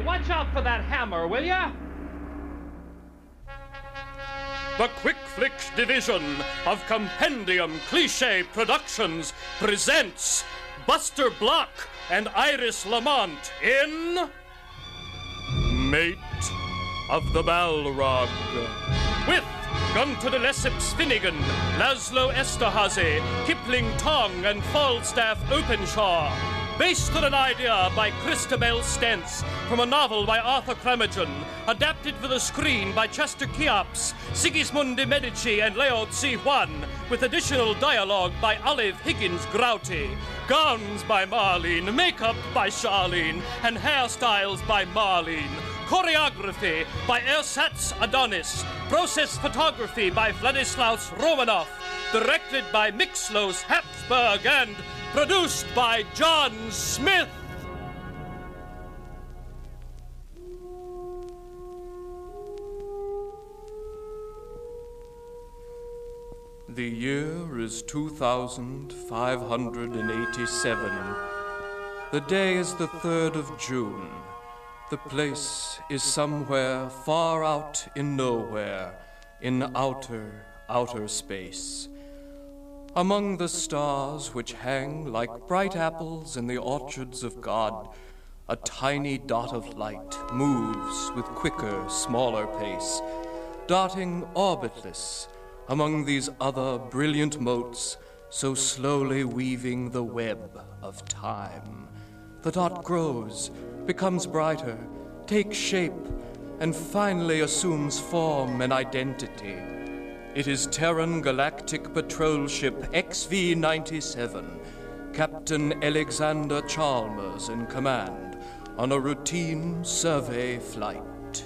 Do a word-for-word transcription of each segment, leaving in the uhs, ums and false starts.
watch out for that hammer, will ya? The Quick Flicks division of Compendium Cliché Productions presents Buster Block and Iris Lamont in Mate of the Balrog, with Gunter de Lesseps Finnegan, Laszlo Esterhazy, Kipling Tong, and Falstaff Openshaw. Based on an idea by Christabel Stentz from a novel by Arthur Clemegen, adapted for the screen by Chester Cheops, Sigismund de Medici, and Leo Tse Huan, with additional dialogue by Olive Higgins Grouty, gowns by Marlene, makeup by Charlene, and hairstyles by Marlene. Choreography by Ersatz Adonis. Process photography by Vladislaus Romanov. Directed by Mixlos Habsburg and produced by John Smith. The year is two thousand five hundred eighty-seven. The day is the third of June. The place is somewhere far out in nowhere, in outer, outer space. Among the stars which hang like bright apples in the orchards of God, a tiny dot of light moves with quicker, smaller pace, darting orbitless among these other brilliant motes, so slowly weaving the web of time. The dot grows, becomes brighter, takes shape, and finally assumes form and identity. It is Terran Galactic Patrol Ship X V ninety-seven, Captain Alexander Chalmers in command, on a routine survey flight.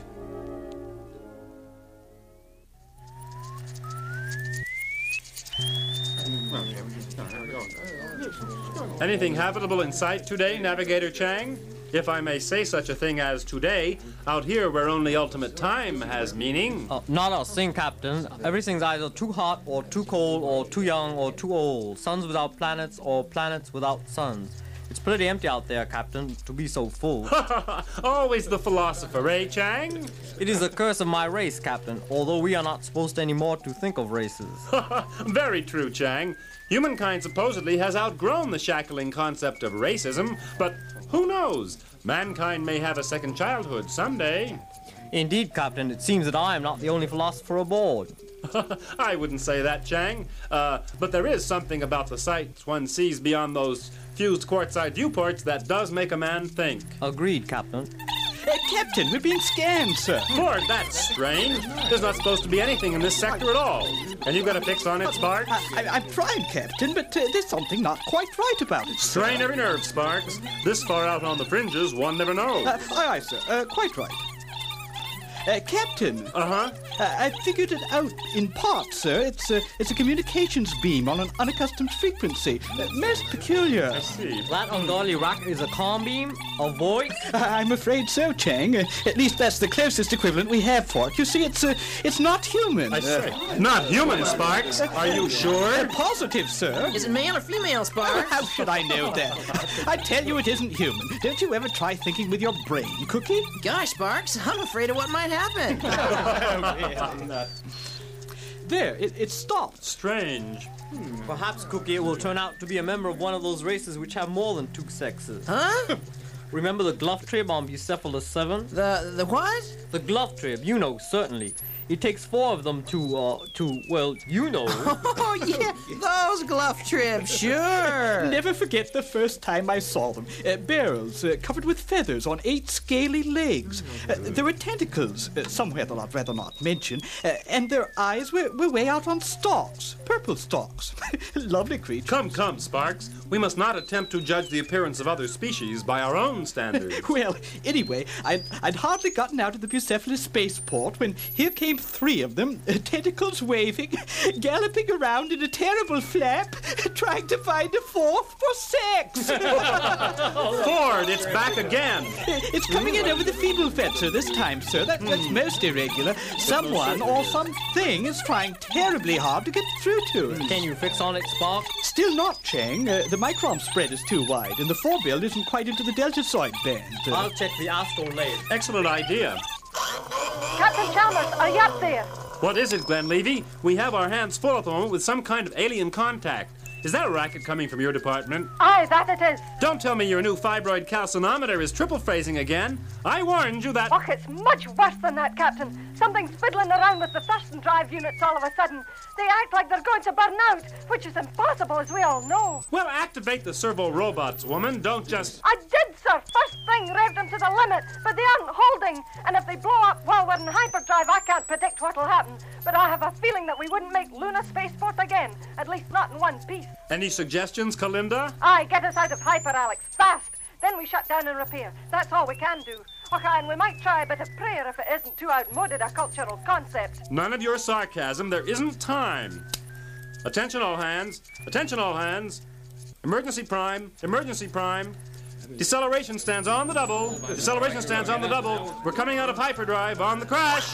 Anything habitable in sight today, Navigator Chang? If I may say such a thing as today, out here where only ultimate time has meaning. Uh, not a thing, Captain. Everything's either too hot or too cold or too young or too old. Suns without planets or planets without suns. It's pretty empty out there, Captain, to be so full. Always the philosopher, eh, Chang? It is the curse of my race, Captain, although we are not supposed anymore to think of races. Very true, Chang. Humankind supposedly has outgrown the shackling concept of racism, but who knows? Mankind may have a second childhood someday. Indeed, Captain, it seems that I am not the only philosopher aboard. I wouldn't say that, Chang. Uh, but there is something about the sights one sees beyond those fused quartzite viewports that does make a man think. Agreed, Captain. Uh, Captain, we're being scanned, sir. Lord, that's strange. There's not supposed to be anything in this sector at all. And you got a fix on it, Sparks? I, I, I've tried, Captain, but uh, there's something not quite right about it, sir. Strain every nerve, Sparks. This far out on the fringes, one never knows. Uh, aye, aye, sir. Uh, quite right. Uh, Captain. Uh-huh. Uh, I figured it out in part, sir. It's a, it's a communications beam on an unaccustomed frequency. Uh, most peculiar. I see. That ungodly rocket is a comm beam? A voice? Uh, I'm afraid so, Chang. Uh, at least that's the closest equivalent we have for it. You see, it's uh, it's not human. I see. Uh, Not human, Sparks. Are you sure? uh, positive, sir. Is it male or female, Sparks? How should I know that? I tell you it isn't human. Don't you ever try thinking with your brain, Cookie? Gosh, Sparks, I'm afraid of what might happen. There, it, it stopped. Strange. Perhaps, Cookie, it will turn out to be a member of one of those races which have more than two sexes. Huh? Remember the glove trib on Bucephalus seven? The the what? The glove trib, you know, certainly. It takes four of them to, uh, to, well, you know. Oh, yeah, those glove tribs, sure. Never forget the first time I saw them. Uh, barrels uh, covered with feathers on eight scaly legs. Uh, there were tentacles, uh, somewhere that I'd rather not mention, uh, and their eyes were, were way out on stalks, purple stalks. Lovely creatures. Come, come, Sparks. We must not attempt to judge the appearance of other species by our own standards. Well, anyway, I'd, I'd hardly gotten out of the Bucephalus spaceport when here came named three of them, uh, tentacles waving, galloping around in a terrible flap, trying to find a fourth for sex. Ford, it's back again. It's coming in over the feeble fencer this time, sir. That, that's most irregular. Someone or something is trying terribly hard to get through to it. Can you fix on it, Spark? Still not, Chang. Uh, the micron spread is too wide, and the forebill isn't quite into the deltazoid band. Uh, I'll check the astral layer. Excellent idea. Captain Chalmers, are you up there? What is it, Glenn Levy? We have our hands full at the moment with some kind of alien contact. Is that a racket coming from your department? Aye, that it is. Don't tell me your new fibroid calcinometer is triple phasing again. I warned you that... Och, it's much worse than that, Captain. Something's fiddling around with the thrust and drive units all of a sudden. They act like they're going to burn out, which is impossible, as we all know. Well, activate the servo robots, woman. Don't just... I did, sir. First thing, revved them to the limit, but they aren't holding. And if they blow up while we're in hyperdrive, I can't predict what'll happen. But I have a feeling that we wouldn't make Luna Spaceport again, at least not in one piece. Any suggestions, Kalinda? Aye, get us out of hyper, Alex, fast. Then we shut down and repair. That's all we can do. Okay, and we might try a bit of prayer if it isn't too outmoded a cultural concept. None of your sarcasm. There isn't time. Attention, all hands. Attention, all hands. Emergency prime. Emergency prime. Deceleration stands on the double. Deceleration stands on the double. We're coming out of hyperdrive on the crash.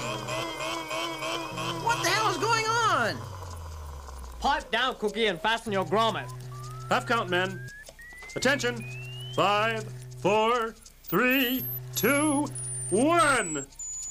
What the hell is going on? Pipe down, Cookie, and fasten your grommet. Half count, men. Attention. Five, four, three, two, one.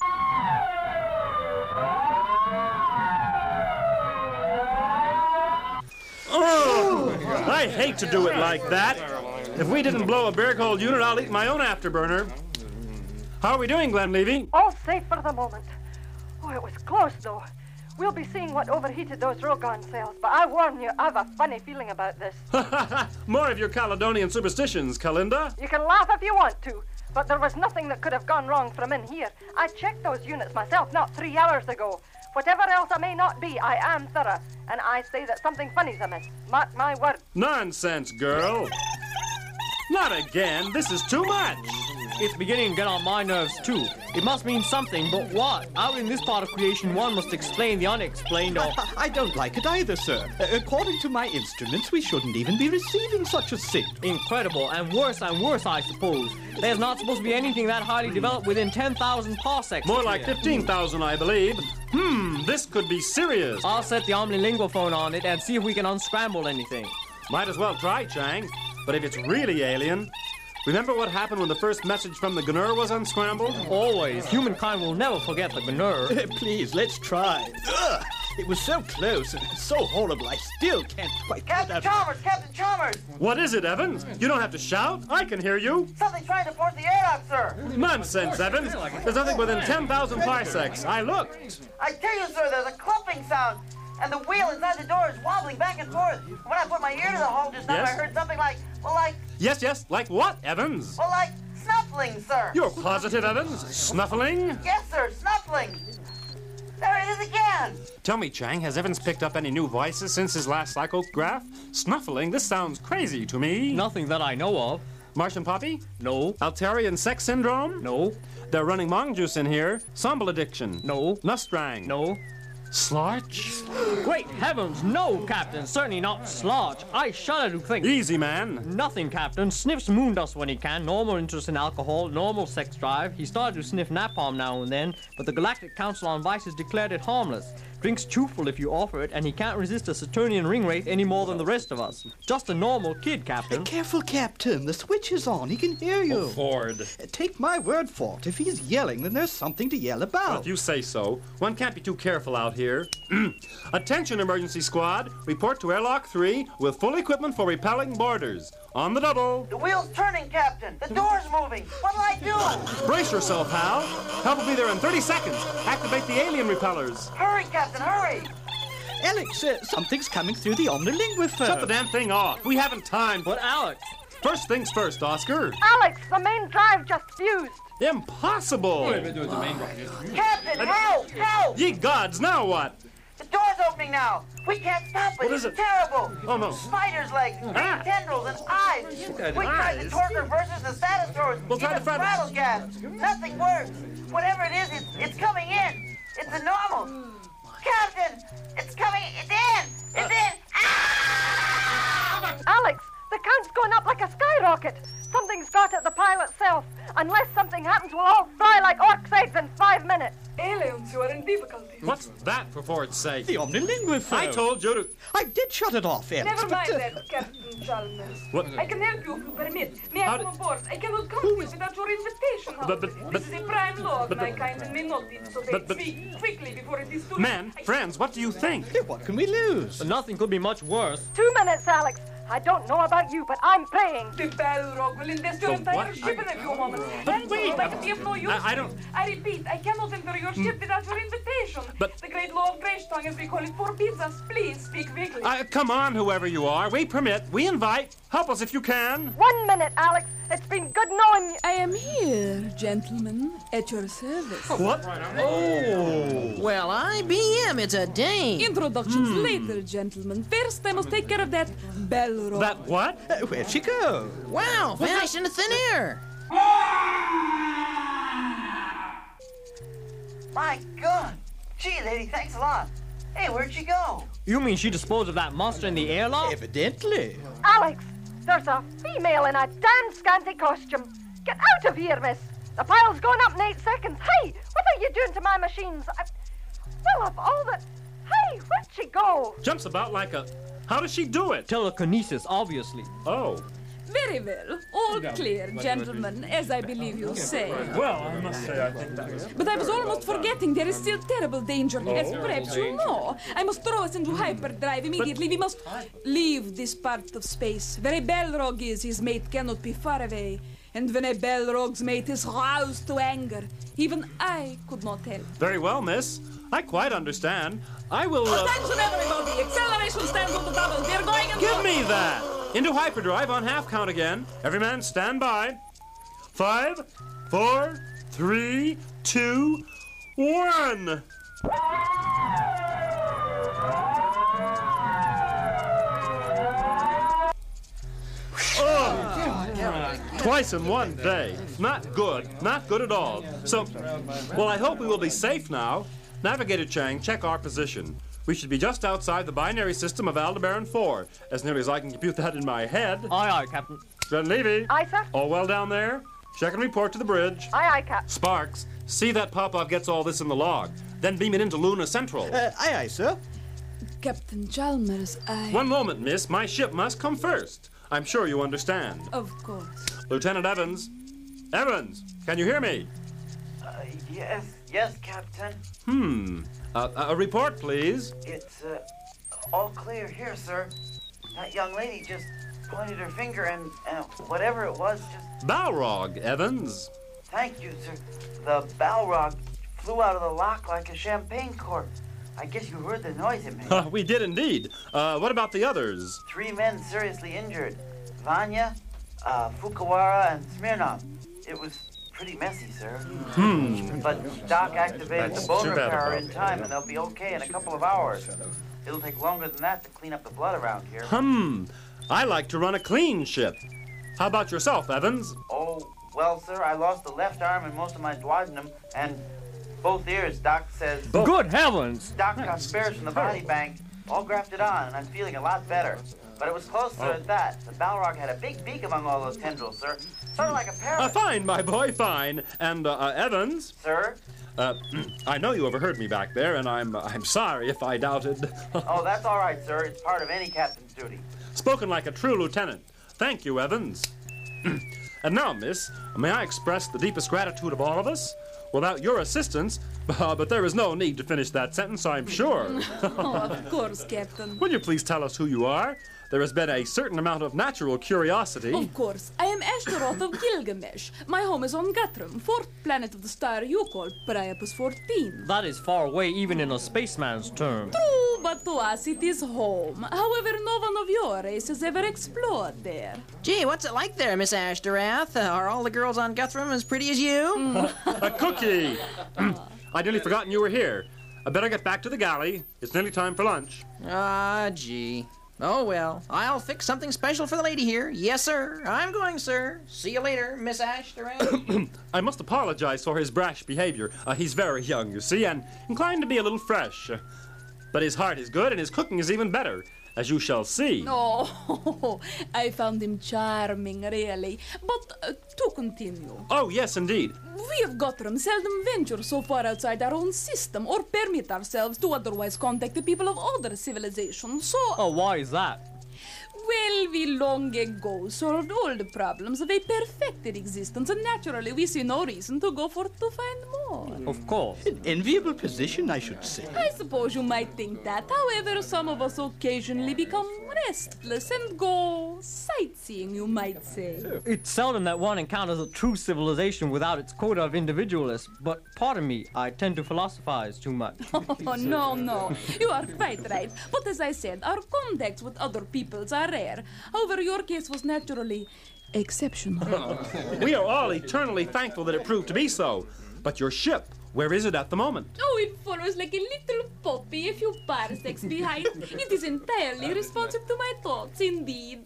Oh, I hate to do it like that. If we didn't blow a bear cold unit, I'll eat my own afterburner. How are we doing, Glenn Levy? All safe for the moment. Oh, it was close, though. We'll be seeing what overheated those Rogon cells, but I warn you, I have a funny feeling about this. More of your Caledonian superstitions, Kalinda. You can laugh if you want to, but there was nothing that could have gone wrong from in here. I checked those units myself not three hours ago. Whatever else I may not be, I am thorough, and I say that something funny's amiss. Mark my word. Nonsense, girl. Not again. This is too much. It's beginning to get on my nerves, too. It must mean something, but what? Out in this part of creation, one must explain the unexplained or... I, I don't like it either, sir. Uh, according to my instruments, we shouldn't even be receiving such a signal. Incredible, and worse and worse, I suppose. There's not supposed to be anything that highly developed within ten thousand parsecs. More like fifteen thousand, I believe. Hmm, this could be serious. I'll set the omnilingual phone on it and see if we can unscramble anything. Might as well try, Chang. But if it's really alien... Remember what happened when the first message from the Gnur was unscrambled? Always. Humankind will never forget the Gnur. Uh, please, let's try. Ugh, it was so close and so horrible, I still can't quite get Captain out. Chalmers, Captain Chalmers! What is it, Evans? You don't have to shout. I can hear you. Something's trying to force the air out, sir. Nonsense, Evans. There's nothing within ten thousand parsecs. I looked. I tell you, sir, there's a clumping sound, and the wheel inside the door is wobbling back and forth. When I put my ear to the hole just now, Yes? I heard something like, well, like, Yes, yes. Like what, Evans? well, like snuffling, sir. You're positive, Evans? Snuffling? Yes, sir, snuffling. There it is again. Tell me, Chang, has Evans picked up any new voices since his last psychograph? Snuffling? This sounds crazy to me. Nothing that I know of. Martian Poppy? No. Altarian sex syndrome? No. They're running Mong juice in here. Sombel addiction? No. Nustrang? No. Slorch? Great heavens, no, Captain. Certainly not Slodge. I shudder to think. Easy, man. Nothing, Captain. Sniffs moon dust when he can. Normal interest in alcohol. Normal sex drive. He started to sniff napalm now and then, but the Galactic Council on Vices declared it harmless. Drinks chewful if you offer it, and he can't resist a Saturnian ring wraith any more than the rest of us. Just a normal kid, Captain. Careful, Captain. The switch is on. He can hear you. Ford. Uh, Take my word for it. If he's yelling, then there's something to yell about. Well, if you say so. One can't be too careful out here. Attention, emergency squad. Report to airlock three with full equipment for repelling boarders. On the double. The wheel's turning, Captain. The door's moving. What'll I do? Brace yourself, Hal. Help will be there in thirty seconds. Activate the alien repellers. Hurry, Captain, hurry. Alex, uh, something's coming through the omnilinguifer. Shut the damn thing off. We haven't time. But Alex, First things first, Oscar. Alex, the main drive just fused. Impossible. Captain, help, help. Ye gods, now what? The door's opening now. We can't stop it. What is It's it? terrible. Oh, no. Spider's legs, green Ah. tendrils, and eyes. We tried the eyes? torque reversers, the status doors, We'll try even to find- throttle gas. Nothing works. Whatever it is, it's, it's coming in. It's a normal. Captain, it's coming. It's in. It's in. Ah! Alex, the count's going up like a skyrocket. Something's got at the pilot's self. Unless something happens, we'll all fry like orc's eggs in five minutes. Aliens, you are in difficulty. What's that, for Ford's sake? The omnilingual phone. I told you to... I did shut it off, Alex. Never mind but, uh, that, Captain Chalmers. What? I can help you if you permit. May I How come d- aboard? I cannot come here without your invitation. But- but- however. but- this is a prime law of but- my kind and may not be disobeyed. but- but- Speak quickly before it is too late. Man, I- friends, what do you think? hey, what can we lose? But nothing could be much worse. Two minutes, Alex. I don't know about you, but I'm paying. The Balrog will invest your The entire what? ship in a few moments. But And wait, I can be of no use. I- I don't- I repeat, I cannot enter your ship without your invitation. But- the great law of Greystong, as we call it, forbids us. Please speak quickly. Uh, come on, whoever you are. We permit. We invite. Help us if you can. One minute, Alex. It's been good knowing you. I am here, gentlemen, at your service. What? Oh. Well, I B M, it's a dame. Introductions later, gentlemen. First, I must take care of that Balrog. That what? Uh, where'd she go? Wow, vanished into thin air. My God. Gee, lady, thanks a lot. Hey, where'd she go? You mean she disposed of that monster in the airlock? Evidently. Alex, there's a female in a damn scanty costume. Get out of here, miss. The pile's going up in eight seconds. Hey, what are you doing to my machines? I... Well, of all the... Hey, where'd she go? Jumps about like a... How does she do it? Telekinesis, obviously. Oh. Very well. All clear, gentlemen, as I believe you say. Well, I must say I think that is... But I was almost forgetting there is still terrible danger, as perhaps you know. I must throw us into hyperdrive immediately. We must leave this part of space. Where a Balrog is, his mate cannot be far away. And when a Balrog's mate is roused to anger, even I could not help. Very well, miss. I quite understand. I will... Uh... Attention, everybody! Acceleration stands on the double. We're going in... Give me that! Into hyperdrive on half count again. Every man stand by. Five, four, three, two, one. Oh, twice in one day. Not good. Not good at all. So, well, I hope we will be safe now. Navigator Chang, check our position. We should be just outside the binary system of Aldebaran four, as nearly as I can compute that in my head. Aye, aye, Captain. Then Levy. Aye, sir. All well down there? Check and report to the bridge. Aye, aye, Cap. Sparks, see that Popov gets all this in the log. Then beam it into Luna Central. Uh, aye, aye, sir. Captain Chalmers, I... One moment, miss. My ship must come first. I'm sure you understand. Of course. Lieutenant Evans. Evans, can you hear me? Uh, yes, yes, Captain. Hmm. Uh, a report, please. It's uh, all clear here, sir. That young lady just pointed her finger and, and whatever it was just... Balrog, Evans. Thank you, sir. The Balrog flew out of the lock like a champagne cork. I guess you heard the noise it made. Uh, we did indeed. Uh, what about the others? Three men seriously injured. Vanya, uh, Fukuwara, and Smirnov. It was pretty messy, sir. Hmm. But Doc activated That's the bone too bad repair about in time, and they'll be okay in a couple of hours. It'll take longer than that to clean up the blood around here. Hmm. I like to run a clean ship. How about yourself, Evans? Oh, well, sir, I lost the left arm and most of my duodenum, and both ears, Doc says. Good heavens! Doc got spares from the body bank, all grafted on, and I'm feeling a lot better. But it was close, sir, at that. The Balrog had a big beak among all those tendrils, sir. Sort of like a parrot. Uh, fine, my boy, fine. And, uh, uh, Evans? Sir? Uh, I know you overheard me back there, and I'm, uh, I'm sorry if I doubted. Oh, that's all right, sir. It's part of any captain's duty. Spoken like a true lieutenant. Thank you, Evans. And now, miss, may I express the deepest gratitude of all of us? Without your assistance, uh, but there is no need to finish that sentence, I'm sure. Oh, of course, Captain. Will you please tell us who you are? There has been a certain amount of natural curiosity. Of course. I am Ashtaroth of Gilgamesh. My home is on Guthrum, fourth planet of the star you call Priapus fourteen. That is far away even in a spaceman's term. True, but to us it is home. However, no one of your race has ever explored there. Gee, what's it like there, Miss Ashtarath? Uh, are all the girls on Guthrum as pretty as you? A cookie! I'd nearly forgotten you were here. I better get back to the galley. It's nearly time for lunch. Ah, gee. Oh, well, I'll fix something special for the lady here. Yes, sir. I'm going, sir. See you later, Miss Ashtoreth. I must apologize for his brash behavior. Uh, he's very young, you see, and inclined to be a little fresh. Uh, but his heart is good, and his cooking is even better, as you shall see. Oh, I found him charming, really. But uh, to continue. Oh, yes, indeed. We of Guthrum seldom venture so far outside our own system or permit ourselves to otherwise contact the people of other civilizations, so... Oh, why is that? Well, we long ago solved all the problems of a perfected existence, and naturally we see no reason to go forth to find more. Of course. An enviable position, I should say. I suppose you might think that. However, some of us occasionally become restless and go sightseeing, you might say. It's seldom that one encounters a true civilization without its quota of individualists, but pardon me, I tend to philosophize too much. Oh, no, no. You are quite right. But as I said, our contacts with other peoples are rare. However, your case was naturally exceptional. We are all eternally thankful that it proved to be so. But your ship, where is it at the moment? Oh, it follows like a little puppy a few parsecs behind. It is entirely responsive to my thoughts, indeed.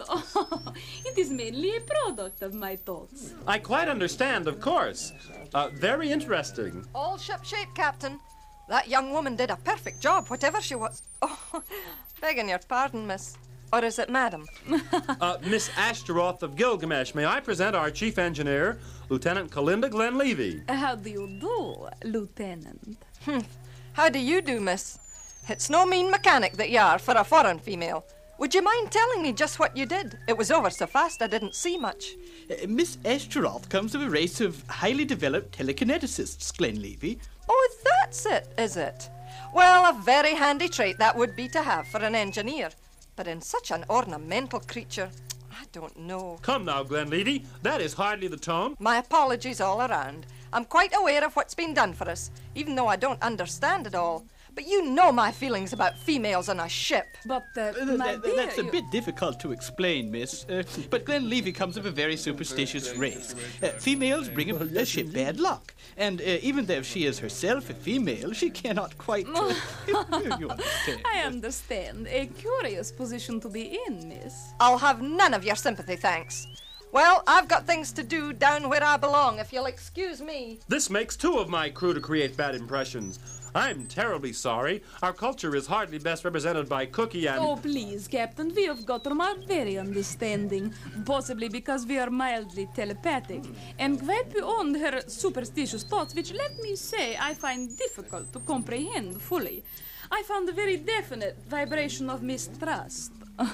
It is mainly a product of my thoughts. I quite understand, of course. Uh, very interesting. All shipshape, Captain. That young woman did a perfect job, whatever she was. Oh, begging your pardon, miss. Or is it madam? uh, Miss Ashtaroth of Gilgamesh, may I present our chief engineer, Lieutenant Kalinda Glenlevy. How do you do, Lieutenant? Hmm. How do you do, miss? It's no mean mechanic that you are for a foreign female. Would you mind telling me just what you did? It was over so fast I didn't see much. Uh, Miss Ashtaroth comes of a race of highly developed telekineticists, Glenlevy. Oh, that's it, is it? Well, a very handy trait that would be to have for an engineer. But in such an ornamental creature, I don't know. Come now, Glenlevy. That is hardly the tone. My apologies all around. I'm quite aware of what's been done for us, even though I don't understand it all. But you know my feelings about females on a ship. But, uh, Uh, my th- dear, that's a you- bit difficult to explain, miss. Uh, but Glenlevy comes of a very superstitious race. Uh, females bring a, a ship bad luck. And uh, even though she is herself a female, she cannot quite... Uh, you understand. I understand. A curious position to be in, miss. I'll have none of your sympathy, thanks. Well, I've got things to do down where I belong, if you'll excuse me. This makes two of my crew to create bad impressions. I'm terribly sorry. Our culture is hardly best represented by Cookie and... Oh, please, Captain, we of Guthrum are very understanding, possibly because we are mildly telepathic, and quite beyond her superstitious thoughts, which, let me say, I find difficult to comprehend fully. I found a very definite vibration of mistrust.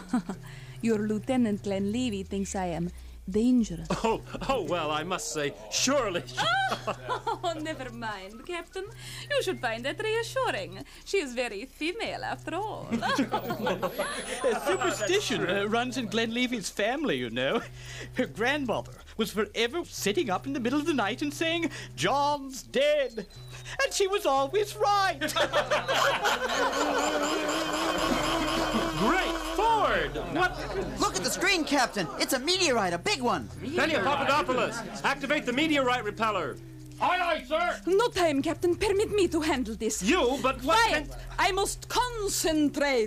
Your Lieutenant Glenlevy thinks I am dangerous. Oh, oh, well, I must say, surely... Oh, never mind, Captain. You should find that reassuring. She is very female, after all. Uh, superstition uh, runs in Glenlevy's family, you know. Her grandmother was forever sitting up in the middle of the night and saying, "John's dead." And she was always right. Great Ford! What? Look at the screen, Captain. It's a meteorite, a big one. Penny Papadopoulos, activate the meteorite repeller. Aye, aye, sir. No time, Captain. Permit me to handle this. You, but what Quiet! can... I must concentrate.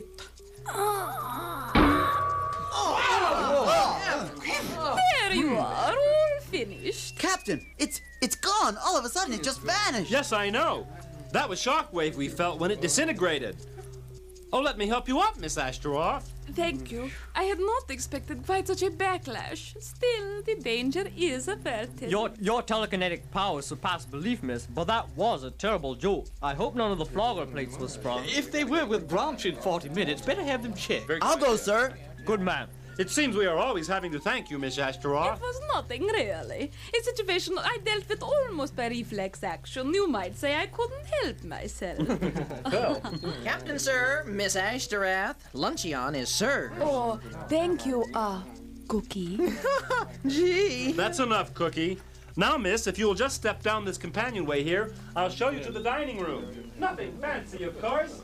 There you are, all finished. Captain, it's it's gone. All of a sudden, it just vanished. Yes, I know. That was shockwave we felt when it disintegrated. Oh, let me help you up, Miss Ashtaroth. Thank you. I had not expected quite such a backlash. Still, the danger is averted. Your, your telekinetic powers surpass belief, miss, but that was a terrible joke. I hope none of the flogger plates were sprung. If they were, we'll branch in forty minutes. Better have them checked. I'll go, sir. Good man. It seems we are always having to thank you, Miss Ashtaroth. It was nothing, really. A situation I dealt with almost by reflex action. You might say I couldn't help myself. Captain, sir, Miss Ashtaroth, luncheon is served. Oh, thank you, uh, Cookie. Gee. That's enough, Cookie. Now, miss, if you'll just step down this companionway here, I'll show you to the dining room. Nothing fancy, of course.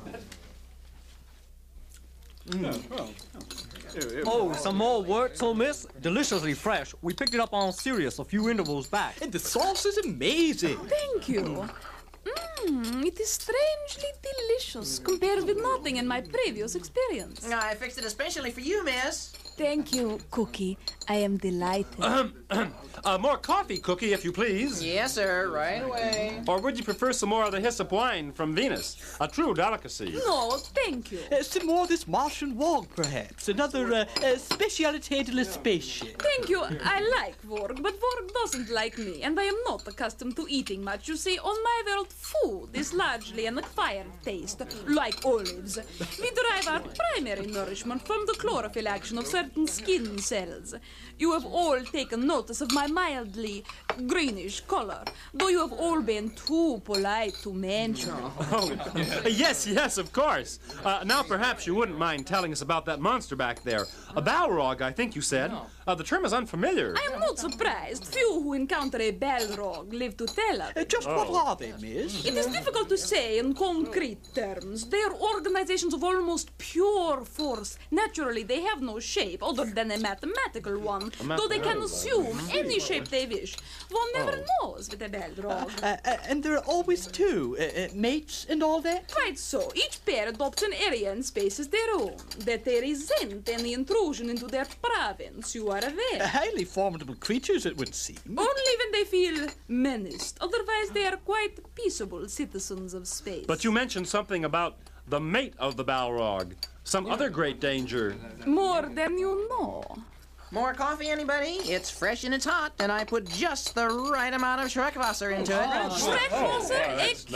Oh, some more Wurzel, miss? Deliciously fresh. We picked it up on Sirius a few intervals back. And the sauce is amazing. Thank you. Mmm, it is strangely delicious compared with nothing in my previous experience. I fixed it especially for you, miss. Thank you, Cookie. I am delighted. Ahem, ahem. uh, more coffee, Cookie, if you please. Yes, sir, right away. Or would you prefer some more of the hyssop wine from Venus? A true delicacy. No, thank you. Uh, some more of this Martian Wog, perhaps. Another uh, uh, speciality de la spaceship. Thank you. I like Vorg, but Vorg doesn't like me, and I am not accustomed to eating much. You see, on my world, food is largely an acquired taste, like olives. We derive our primary nourishment from the chlorophyll action of certain skin cells. You have all taken notice of my mildly greenish color, though you have all been too polite to mention. Oh, yes, yes, of course. Uh, now, perhaps you wouldn't mind telling us about that monster back there. A Balrog, I think you said. Uh, the term is unfamiliar. I am not surprised. Few who encounter a Balrog live to tell of it. Uh, just what are they, miss? It is difficult to say in concrete terms. They are organizations of almost pure force. Naturally, they have no shape other than a mathematical one, though they can assume any shape they wish. One never knows with a Balrog. Uh, uh, and there are always two, uh, uh, mates and all that? Quite so. Each pair adopts an area and space as their own, that they resent any intrusion into their province, you are aware. Uh, highly formidable creatures, it would seem. Only when they feel menaced. Otherwise, they are quite peaceable citizens of space. But you mentioned something about the mate of the Balrog. Some other great danger. More than you know. More coffee, anybody? It's fresh and it's hot, and I put just the right amount of Schreckwasser into it. Schreckwasser?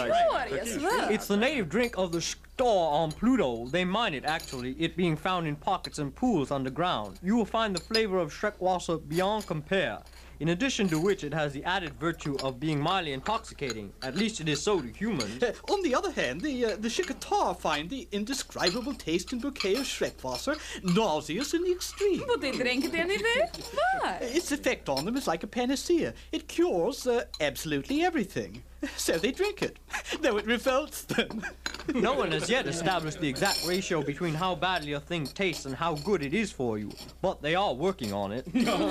A curious word. It's the native drink of the store on Pluto. They mine it, actually, it being found in pockets and pools underground. You will find the flavor of Schreckwasser beyond compare. In addition to which, it has the added virtue of being mildly intoxicating. At least it is so to humans. Uh, on the other hand, the uh, the Shikatar find the indescribable taste and bouquet of Schreckwasser nauseous in the extreme. But they drink it anyway? Why? Its effect on them is like a panacea. It cures uh, absolutely everything. So they drink it, though it revolts them. No one has yet established the exact ratio between how badly a thing tastes and how good it is for you, but they are working on it.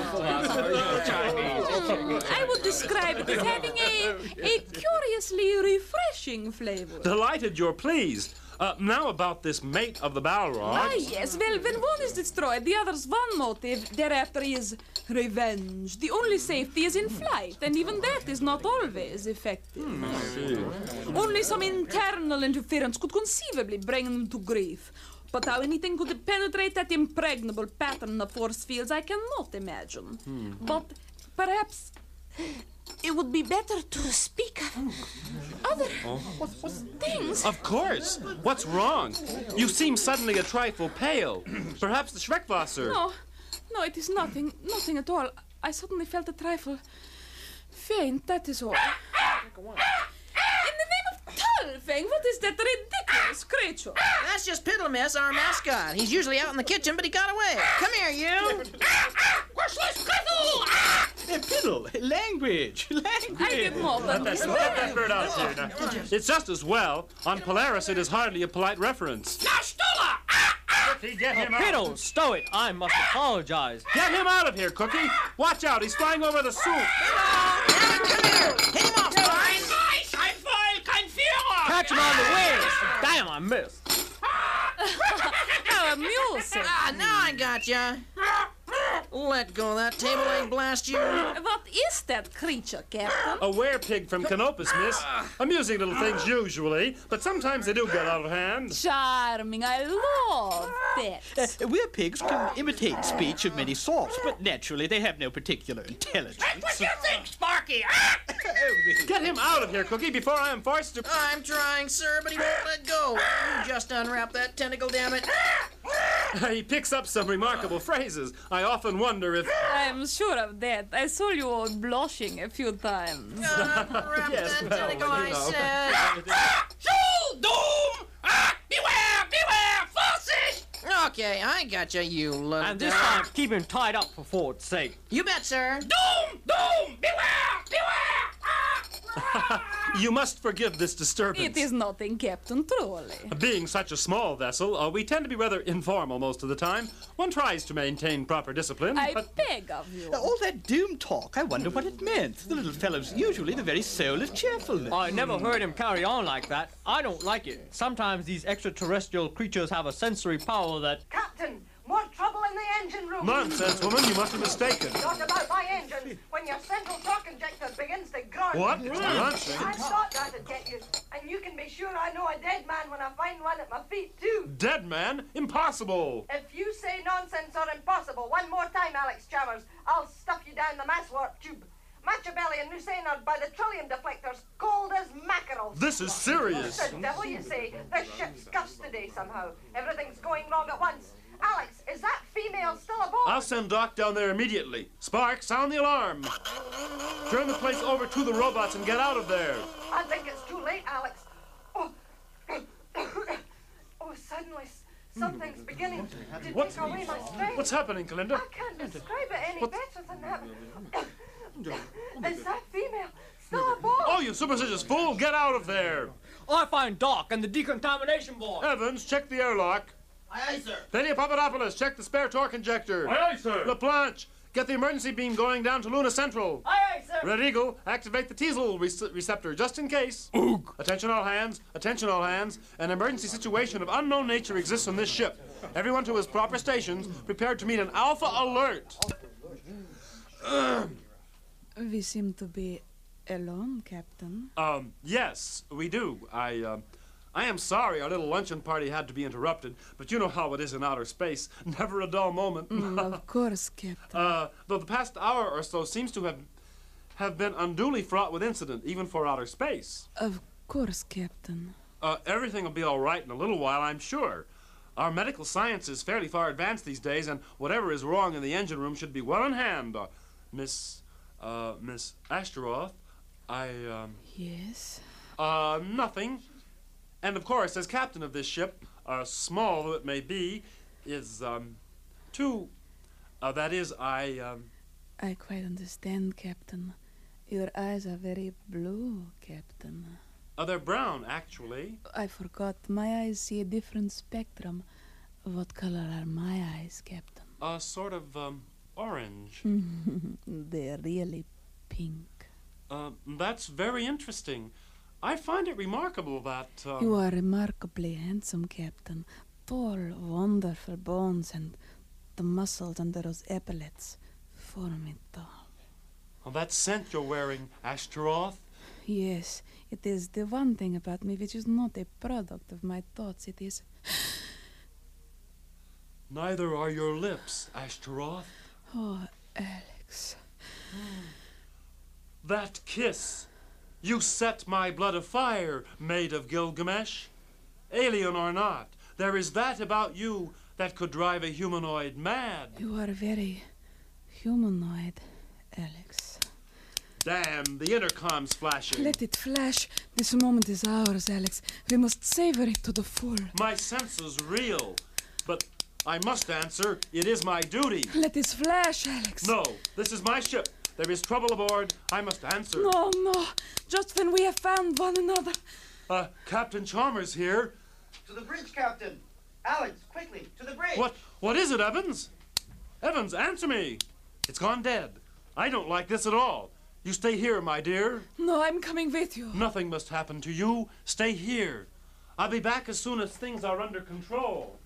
I would describe it as having a, a curiously refreshing flavor. Delighted you're pleased. Uh, now about this mate of the Balrog. Ah, yes. Well, when one is destroyed, the other's one motive thereafter is revenge. The only safety is in flight, and even that is not always effective. Hmm, Only some internal interference could conceivably bring them to grief. But how anything could penetrate that impregnable pattern of force fields, I cannot imagine. Hmm. But perhaps it would be better to speak of other Oh. things. Of course. What's wrong? You seem suddenly a trifle pale. Perhaps the Schreckwasser. No, no, it is nothing, nothing at all. I suddenly felt a trifle faint, that is all. In the name of Tulfang, what is that ridiculous creature? That's just Piddle, miss, our mascot. He's usually out in the kitchen, but he got away. Come here, you. Uh, Piddle, language, language. I did not Let that, let that bird out here now. It's just as well. On Polaris, it is hardly a polite reference. Cookie, get him out. Piddle, stow it. I must apologize. Get him out of here, Cookie. Watch out, he's flying over the soup. Come here. Hit him off, Brian. Catch him on the wings. Damn, I missed. How amusing. Ah, now I got ya. Let go of that table leg, blast you. What is that creature, Captain? A werepig from Canopus, miss. Amusing little things usually, but sometimes they do get out of hand. Charming, I love that. Uh, Werepigs can imitate speech of many sorts, but naturally they have no particular intelligence. What do you think, Sparky? Get him out of here, Cookie, before I am forced to... I'm trying, sir, but he won't let go. You just unwrap that tentacle, damn it. He picks up some remarkable phrases. I often wonder if... I'm sure of that. I saw you all blushing a few times. Unwrap Yes, that well, tentacle, you I know. said. You doom! Ah, beware, beware, forces! Okay, I got you, you little... And this time, keep him tied up for Ford's sake. You bet, sir. Doom, doom, beware, beware! Ah! You must forgive this disturbance. It is nothing, Captain, truly. Being such a small vessel, uh, we tend to be rather informal most of the time. One tries to maintain proper discipline. I but... beg of you. Uh, all that doom talk, I wonder what it meant. The little fellow's usually the very soul of cheerfulness. I never heard him carry on like that. I don't like it. Sometimes these extraterrestrial creatures have a sensory power that... Captain, more trouble in the engine room. Nonsense, woman, you must have mistaken. Not about my engines. When your central torque injector begins to grunt. What? It's grunting? I thought that'd get you. And you can be sure I know a dead man when I find one at my feet, too. Dead man? Impossible. If you say nonsense or impossible one more time, Alex Chalmers, I'll stuff you down the mass warp tube. Machiavelli and Hussein are by the trillium deflectors, cold as mackerel. This is serious. The devil, you say? The ship's scuffed today somehow. Everything's going wrong at once. Alex, is that female still aboard? I'll send Doc down there immediately. Spark, sound the alarm. Turn the place over to the robots and get out of there. I think it's too late, Alex. Oh, oh suddenly something's beginning to What's, take away my strength. what's happening, Kalinda? I can't describe it any What? better than that. Is that female still aboard? Oh, you superstitious fool! Get out of there! I find Doc and the decontamination boy. Evans, check the airlock. Aye, aye, sir. Thania Papadopoulos, check the spare torque injector. Aye, aye, sir. LaPlanche, get the emergency beam going down to Luna Central. Aye, aye, sir. Red Eagle, activate the Teasel re- receptor just in case. Oog. Attention all hands, attention all hands. An emergency situation of unknown nature exists on this ship. Everyone to his proper stations, prepared to meet an Alpha Alert. We seem to be alone, Captain. Um, yes, we do. I, um, I am sorry our little luncheon party had to be interrupted, but you know how it is in outer space. Never a dull moment. Mm, of course, Captain. Uh, though the past hour or so seems to have have been unduly fraught with incident, even for outer space. Of course, Captain. Uh, everything will be all right in a little while, I'm sure. Our medical science is fairly far advanced these days, and whatever is wrong in the engine room should be well in hand. Uh, Miss, uh, Miss Ashtaroth, I, um... Yes? Uh, nothing. And of course, as captain of this ship, uh, small though it may be, is, um, too... Uh, that is, I, um... I quite understand, Captain. Your eyes are very blue, Captain. Uh, they're brown, actually. I forgot. My eyes see a different spectrum. What color are my eyes, Captain? Uh, sort of, um, orange. They're really pink. Uh, that's very interesting. I find it remarkable that, um... You are remarkably handsome, Captain. Tall, wonderful bones, and the muscles under those epaulets. Formidable. Oh, that scent you're wearing, Ashtaroth. Yes, it is the one thing about me which is not a product of my thoughts. It is... Neither are your lips, Ashtaroth. Oh, Alex. That kiss. You set my blood afire, maid of Gilgamesh. Alien or not, there is that about you that could drive a humanoid mad. You are very humanoid, Alex. Damn, the intercom's flashing. Let it flash. This moment is ours, Alex. We must savor it to the full. My senses reel, but I must answer. It is my duty. Let it flash, Alex. No, this is my ship. There is trouble aboard. I must answer. No, no. Just when we have found one another. Uh, Captain Chalmers here. To the bridge, Captain. Alex, quickly, to the bridge. What? What is it, Evans? Evans, answer me. It's gone dead. I don't like this at all. You stay here, my dear. No, I'm coming with you. Nothing must happen to you. Stay here. I'll be back as soon as things are under control.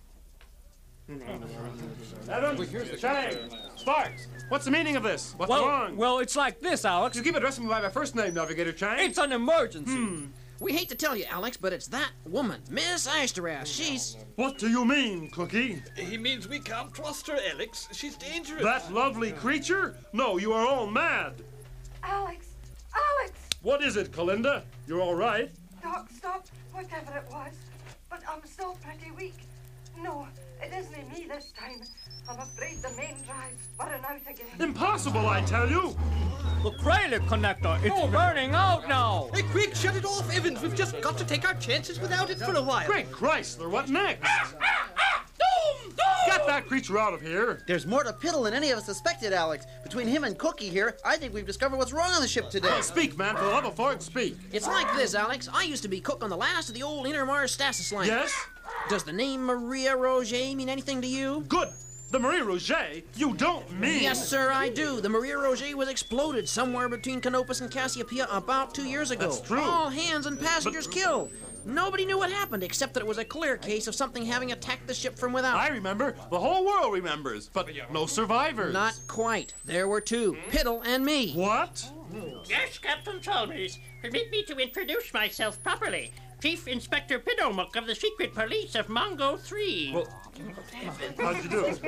Evans, Chang, Sparks, what's the meaning of this? What's well, wrong? Well, it's like this, Alex. You keep addressing me by my first name, Navigator Chang. It's an emergency. Hmm. We hate to tell you, Alex, but it's that woman, Miss Ashtaroth. She's... What do you mean, Cookie? He means we can't trust her, Alex. She's dangerous. That lovely creature? No, you are all mad. Alex! Alex! What is it, Kalinda? You're all right? Doc, stop, whatever it was. But I'm still pretty weak. No, it isn't me this time. I'm afraid the main drive's burning out again. Impossible, I tell you! The Kralik connector, it's oh, burning out now! Hey, quick, shut it off, Evans. We've just got to take our chances without it for a while. Great Chrysler, what next? Doom! Doom! Get Get that creature out of here. There's more to Piddle than any of us suspected, Alex. Between him and Cookie here, I think we've discovered what's wrong on the ship today. Well, speak, man. For the love of Ford, speak. It's like this, Alex. I used to be cook on the last of the old Intermars Stasis line. Yes? Does the name Maria Roger mean anything to you? Good. The Maria Roger? You don't mean... Yes, sir, I do. The Maria Roger was exploded somewhere between Canopus and Cassiopeia about two years ago. That's true. All hands and passengers But- killed. Nobody knew what happened, except that it was a clear case of something having attacked the ship from without. I remember. The whole world remembers. But no survivors. Not quite. There were two. Piddle and me. What? Yes, Captain Chalmers. Permit me to introduce myself properly. Chief Inspector Piddlemuck of the Secret Police of Mongo three. Well, how'd you do it?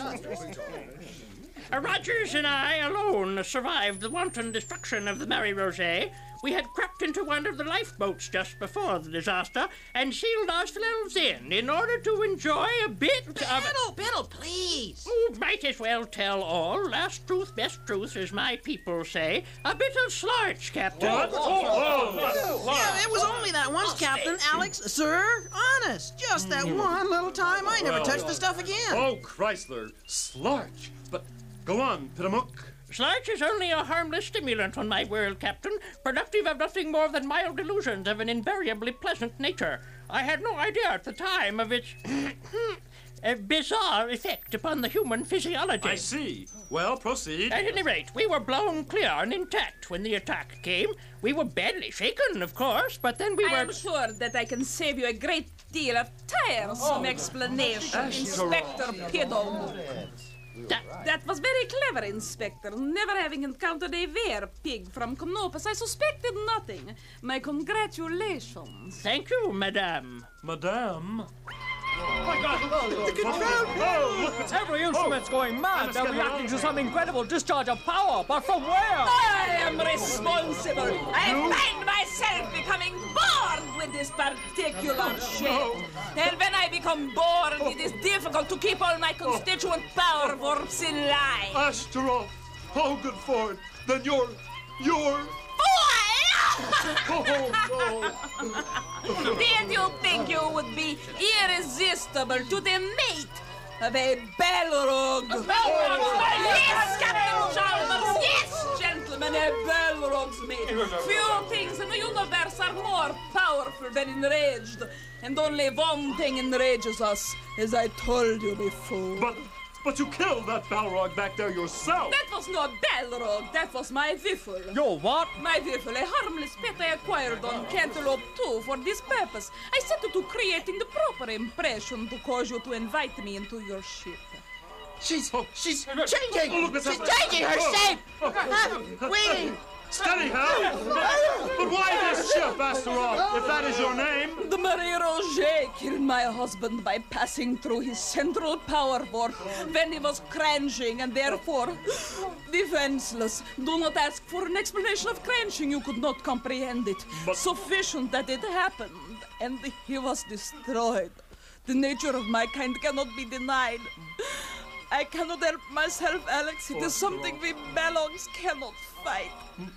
Uh, Rogers and I alone survived the wanton destruction of the Marie Roger. We had crept into one of the lifeboats just before the disaster and sealed ourselves in in order to enjoy a bit of... Piddle, Piddle, please. Oh, might as well tell all. Last truth, best truth, as my people say. A bit of slarch, Captain. What? Oh, oh, Yeah, it was only that once, Captain. Alex, sir, honest. Just that one little time. I never Well, touched the stuff again. Oh, Chrysler. Slarch. But go on, Piddlemuck. Slarch is only a harmless stimulant on my world, Captain, productive of nothing more than mild delusions of an invariably pleasant nature. I had no idea at the time of its a bizarre effect upon the human physiology. I see. Well, proceed. At any rate, we were blown clear and intact when the attack came. We were badly shaken, of course, but then we I were... am sure that I can save you a great deal of tiresome explanation, Inspector Piddle. That, that was very clever, Inspector. Never having encountered a were-pig from Canopus, I suspected nothing. My congratulations. Thank you, Madame. Madame? Oh my God! Oh, look what's Every instrument's going mad. They're reacting to some incredible discharge of power, but from where? I am responsible. I find myself becoming bored with this particular ship. And when I become bored, it is difficult to keep all my constituent power warps in line. Astaroth. Oh, good Ford. Then you're... you're... Did you think you would be irresistible to the mate of a Balrog? Yes, Captain Chalmers! Yes, gentlemen, a Balrog's mate. Few things in the universe are more powerful than enraged, and only one thing enrages us, as I told you before. But... But you killed that Balrog back there yourself. That was no Balrog, that was my Whiffle. Your what? My Whiffle, a harmless pet I acquired on Cantaloupe two for this purpose. I set it to creating the proper impression to cause you to invite me into your ship. She's... she's Oh, changing! look what's She's happening. changing her Oh. shape! Ah, Wait! Steady, Hal! But, but why this ship, Astaroth, if that is your name? The Marie Roger killed my husband by passing through his central power warp when he was crunching and therefore defenseless. Do not ask for an explanation of crunching. You could not comprehend it. But- Sufficient that it happened and he was destroyed. The nature of my kind cannot be denied. I cannot help myself, Alex. It is something we Ballogs cannot fight.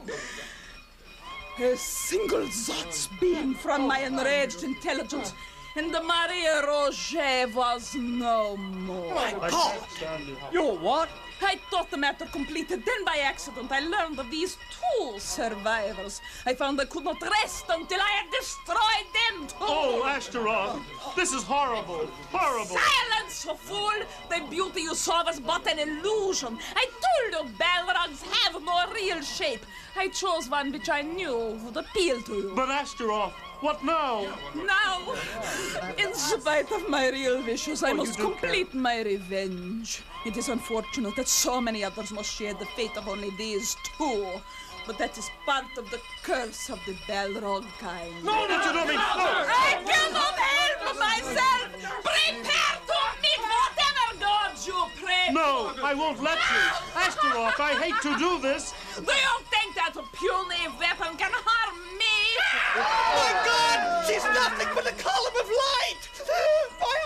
A single Zot's beam from my enraged intelligence, and the Maria Roger was no more. My God! Your what? I thought the matter completed. Then by accident I learned of these two survivors. I found I could not rest until I had destroyed them too. Oh, Astaroth, this is horrible, horrible. Silence, you fool! The beauty you saw was but an illusion. I told you Balrogs have no real shape. I chose one which I knew would appeal to you. But Astaroth, what now? Now, in spite of my real wishes, I Oh, you must do complete my revenge. It is unfortunate that so many others must share the fate of only these two. But that is part of the curse of the Balrog kind. No, no, you don't mean... I cannot help myself! Prepare to meet whatever gods you pray! No, I won't let you. Astaroth, I hate to do this. Do you think that puny weapon can harm me? Oh my God! She's nothing but a column of light! My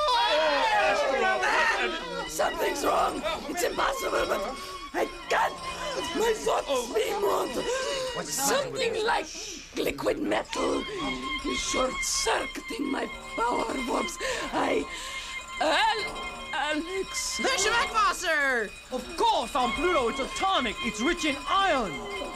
heart! Something's wrong. It's impossible, but I can't. My thoughts being moved. Something like liquid metal is short-circuiting my power warps. I... Well, Alex! The Schmeckwasser! Of course, on Pluto it's a tonic. It's rich in iron.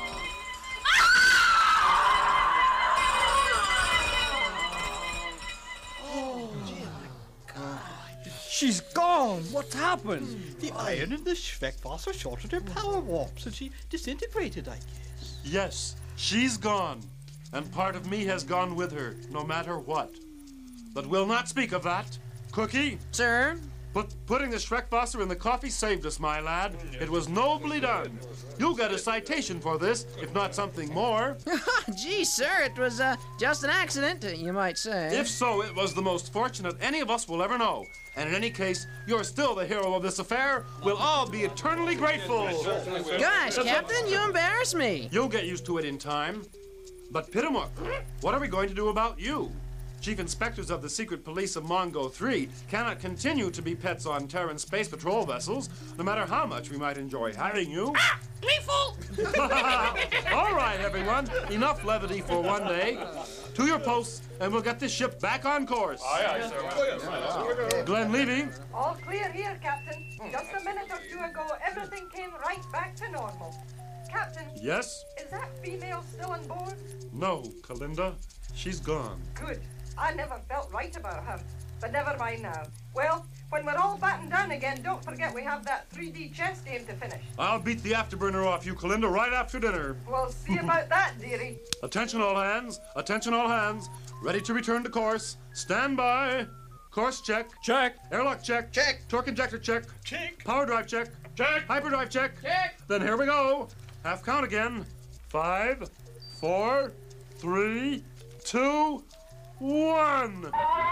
She's gone. What's happened? The iron in the Schweckwasser shorted her power warps and she disintegrated, I guess. Yes, she's gone. And part of me has gone with her, no matter what. But we'll not speak of that. Cookie? Sir? Put, putting the Schreckwasser in the coffee saved us, my lad. It was nobly done. You'll get a citation for this, if not something more. Gee, sir, it was uh, just an accident, you might say. If so, it was the most fortunate any of us will ever know. And in any case, you're still the hero of this affair. We'll all be eternally grateful. Gosh, Captain, you embarrass me. You'll get used to it in time. But Pitamuk, what are we going to do about you? Chief Inspectors of the Secret Police of Mongo three cannot continue to be pets on Terran space patrol vessels, no matter how much we might enjoy having you. Ah! Gleeful! All right, everyone. Enough levity for one day. To your posts, and we'll get this ship back on course. Aye, aye, sir. Oh, yes. Glenn Levy. All clear here, Captain. Just a minute or two ago, everything came right back to normal. Captain. Yes? Is that female still on board? No, Kalinda. She's gone. Good. I never felt right about her. But never mind now. Well, when we're all battened down again, don't forget we have that three D chess game to finish. I'll beat the afterburner off you, Kalinda, right after dinner. We'll see about that, dearie. Attention all hands. Attention all hands. Ready to return to course. Stand by. Course check. Check. Airlock check. Check. Torque injector check. Check. Power drive check. Check. Hyperdrive check. Check. Then here we go. Half count again. Five, four, three, two, one.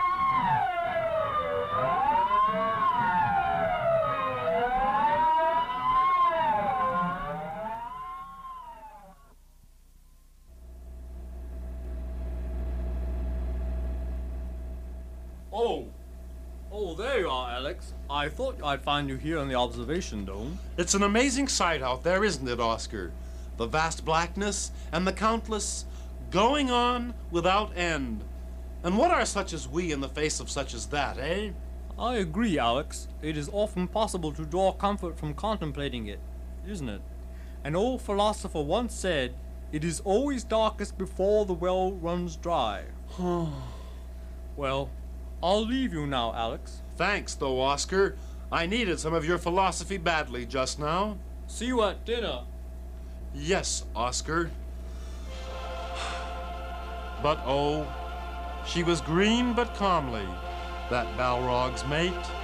Oh. Oh, there you are, Alex. I thought I'd find you here in the observation dome. It's an amazing sight out there, isn't it, Oscar? The vast blackness and the countless going on without end. And what are such as we in the face of such as that, eh? I agree, Alex. It is often possible to draw comfort from contemplating it, isn't it? An old philosopher once said, "It is always darkest before the well runs dry." Well, I'll leave you now, Alex. Thanks, though, Oscar. I needed some of your philosophy badly just now. See you at dinner. Yes, Oscar. But oh, she was green but comely, that Balrog's mate.